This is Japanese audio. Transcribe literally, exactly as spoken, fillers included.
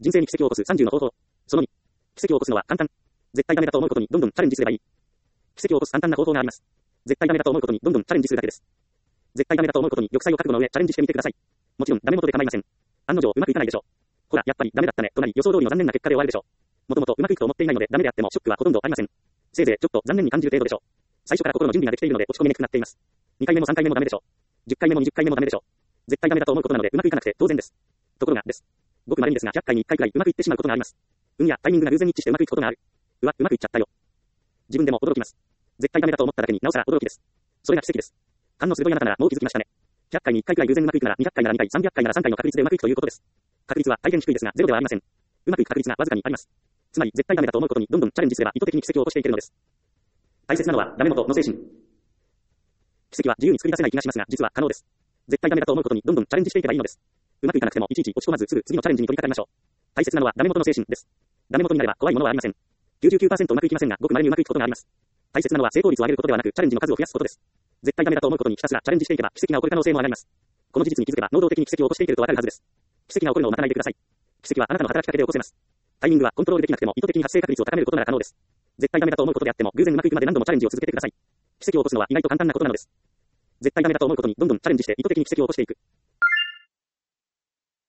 人生に奇跡を起こすさんじゅうの方法。そのに。奇跡を起こすのは簡単。絶対ダメだと思うことにどんどんチャレンジすればいい。奇跡を起こす簡単な方法があります。絶対ダメだと思うことにどんどんチャレンジするだけです。絶対ダメだと思うことに玉砕を覚悟の上チャレンジしてみてください。もちろんダメ元で構いません。案の定うまくいかないでしょう。ほら、やっぱりダメだったねとなり予想通りの残念な結果で終わるでしょう。もともとうまくいくと思っていないのでダメであってもショックはほとんどありません。せいぜいちょっと残念に感じる程度でしょう。最初から心の準備ができているので落ち込みにくくなっています。にかいめもさんかいめもダメでしょう。じゅっかいめもにじゅっかいめもダメでしょう。絶対ダメだと思うことなのでうまくいかなくて当然です。ところがです。ごく稀にですがひゃっかいにいっかいくらいうまくいってしまうことがあります。運やタイミングが偶然に一致してうまくいくことがある。うわ、うまくいっちゃったよ。自分でも驚きます。絶対ダメだと思っただけになおさら驚きです。それが奇跡です。勘の鋭いあなたならもう気づきましたね。ひゃっかいにいっかいくらい偶然うまくいくならにひゃっかいならにかい、さんびゃっかいならさんかいの確率でうまくいくということです。確率は大変低いですがゼロではありません。うまくいく確率がわずかにあります。つまり絶対ダメだと思うことにどんどんチャレンジすれば意図的に奇跡を起こしていけるのです。大切なのはダメ元の精神。奇跡は自由に作り出せない気がしますが実は可能です。絶対ダメだと思うことにどんどんチャレンジしていけばいいのです。うまくいかなくてもいちいち落ち込まずすぐ次のチャレンジに取り掛かりましょう。大切なのはダメ元の精神です。ダメ元になれば怖いものはありません。きゅうじゅうきゅうパーセント うまくいきませんがごく稀にうまくいくことがあります。大切なのは成功率を上げることではなくチャレンジの数を増やすことです。絶対ダメだと思うことにひたすらチャレンジしていけば奇跡が起こる可能性も上がります。この事実に気づけば能動的に奇跡を起こしていけるとわかるはずです。奇跡が起こるのを待たないでください。奇跡はあなたの働きかけで起こせます。タイミングはコントロールできなくても意図的に発生確率を高めることなら可能です。絶対ダメだと思うことであっても偶然うまくいくまで何度もチャレンジを続けてください。奇跡を起こすのは意外と簡単なことなのです。絶対ダメだと思うことにどんどんチャレンジして意図的に奇跡を起こしていく。